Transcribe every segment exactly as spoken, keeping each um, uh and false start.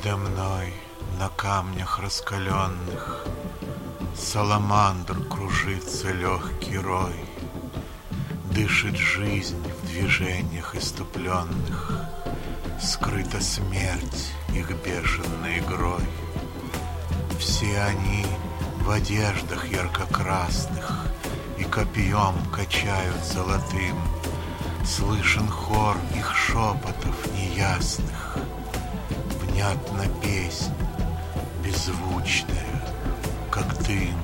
Предо мной на камнях раскаленных саламандр кружится легкий рой, дышит жизнь в движениях иступленных, скрыта смерть их бешеной игрой. Все они в одеждах ярко-красных и копьем качают золотым. Слышен хор их шепотов неясных, внятна песнь беззвучная, как дым.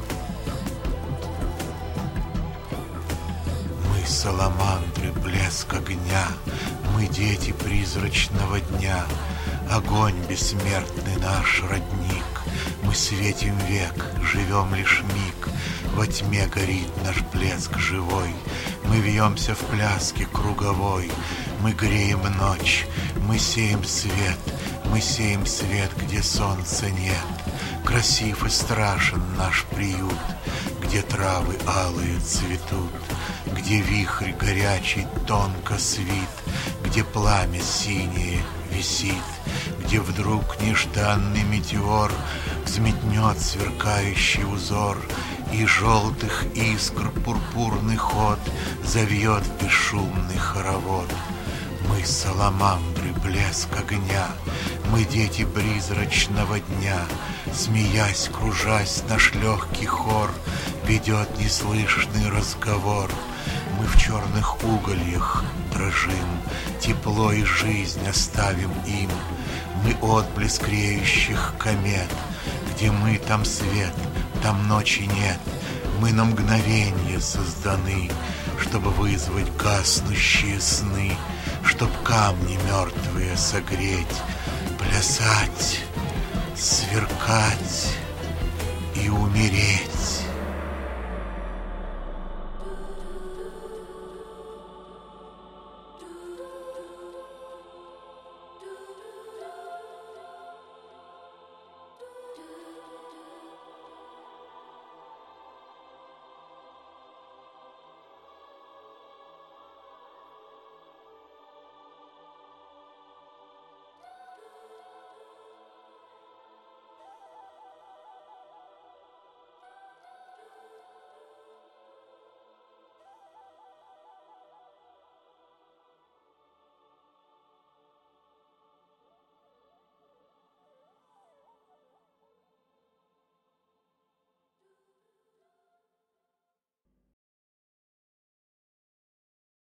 Мы саламандры, блеск огня, мы дети призрачного дня. Огонь бессмертный наш родник, мы светим век, живем лишь миг. Во тьме горит наш блеск живой, мы вьемся в пляске круговой. Мы греем ночь, мы сеем свет, мы сеем свет, где солнца нет. Красив и страшен наш приют, где травы алые цветут, где вихрь горячий тонко свит, где пламя синее висит, где вдруг нежданный метеор взметнет сверкающий узор, и желтых искр пурпурный ход завьет бесшумный хоровод. Мы саламандры, блеск огня, мы дети призрачного дня. Смеясь, кружась, наш легкий хор ведет неслышный разговор. Мы в черных угольях дрожим, тепло и жизнь оставим им. Мы отблеск греющих комет, где мы, там свет, там ночи нет. Мы на мгновенье созданы, чтобы вызвать гаснущие сны, чтоб камни мертвые согреть, плясать, сверкать и умереть.